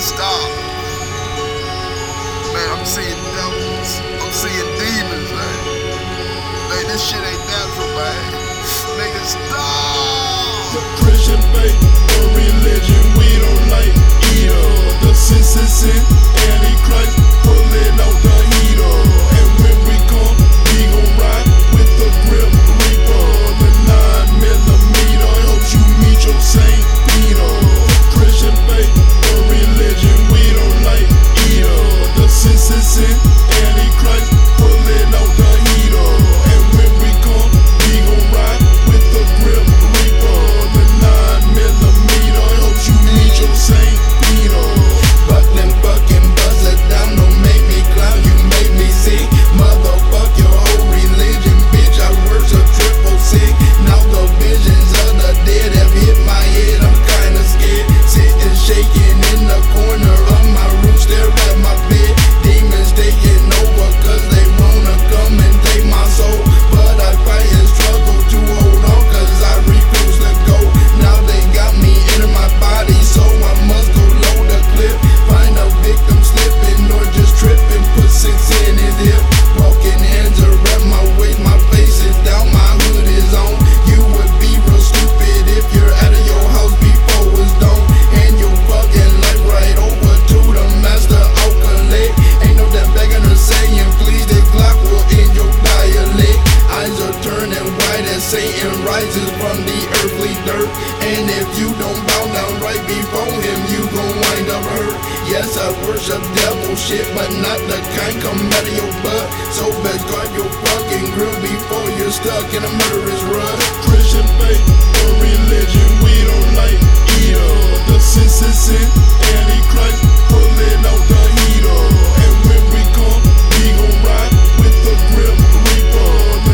stop. Man, I'm seeing devils. I'm seeing demons, man. Man, this shit ain't natural, man. Nigga, stop. The Christian faith, the religion we don't like either. The sin, Antichrist, pulling out the heater. And when we come, we gon' ride with the Grim Reaper. The 9mm helps you meet your Saint Peter. The Christian faith, the religion we don't like either. The sin, Antichrist, pulling out the heater. And when we come, we gon' ride with the Grim Reaper. The 9mm helps you meet your Saint Peter. Fuck them fucking buzzers down, don't make me clown, you make me sick. Motherfuck your whole religion, bitch, I worship triple sick. Now the visions of the dead have hit my head, I'm kinda scared. Sitting shaking in the corner of my room, stare at my bed. Demons taking over cause they wanna come and take my soul. But I fight and struggle to hold on cause I refuse to go. Now they got me in my body, so I must go load the clip. Find a victim slipping or just tripping, put 6 in his hip. Walking hands around my waist, my face is down, my hood is on. You would be real stupid if you're out of your house before it's dawn. Hand your fucking life right over to the master alcoholic. Ain't no that begging or saying please, the Glock will end your dialect. Eyes are turning white as Satan rises from the earthly dirt. And if you don't bow down right before him, you gon' wind up hurt. Yes, I worship devil shit, but not the kind come out of your butt. So best guard your fucking grill before you're stuck in a murderous rut. Christian faith, the religion we don't like either. The sin, Antichrist, pulling out the heater. And when we come, we gon' ride with the Grim Reaper. The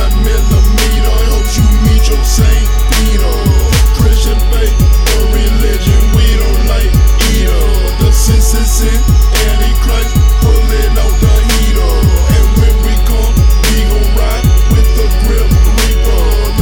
9mm helps you meet your Saint Peter. Christian faith, the religion we don't like either. The sin, Antichrist, pulling out the heater. And when we come, we gon' ride with the Grim Reaper. The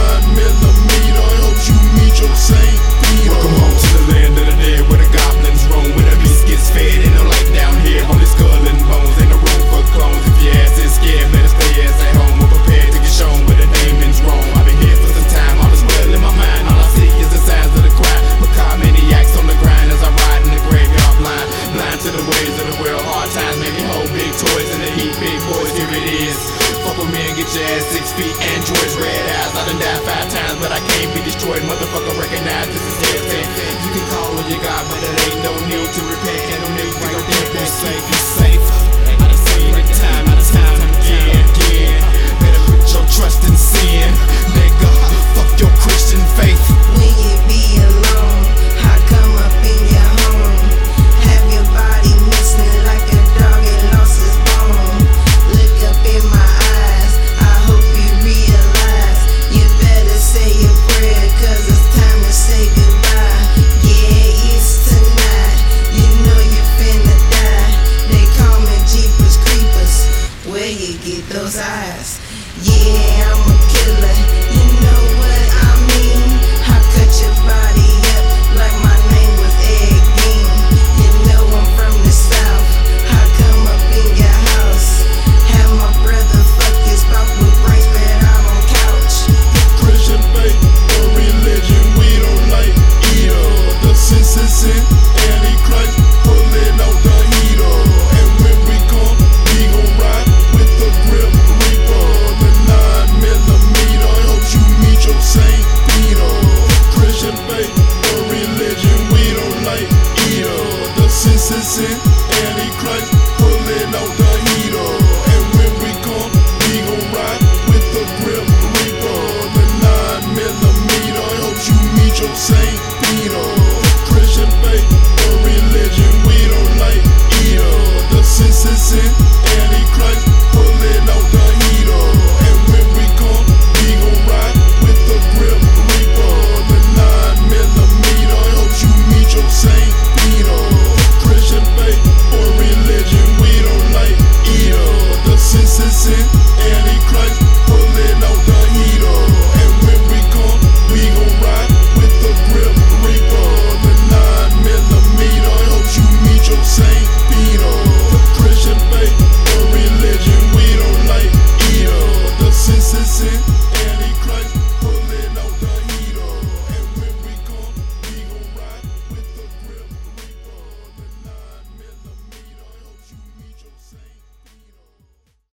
9mm helps you meet your Saint Peter. Welcome home to the land of the dead, where the goblins roam, where the beast gets fed. Ain't no life down here, only skull and bones. Ain't no room for clones. If your ass is scared, better stay ass at home. We're prepared to get shown where the demons roam. I've been here for some time, all is well in my mind. All I see is the signs of the crime. Macabre maniacs on the grind as I ride in the graveyard blind. Blind to the ways of the world, hard times make me hold big toys in the heat. Big boys, here it is. Fuck with me and get your ass 6 feet. Androids, red eyes, I done died 5 times, but I can't be destroyed. Motherfucker, recognize this is heaven. You can call on your God, but there ain't no need to repent. Ain't no need for your death. Be safe,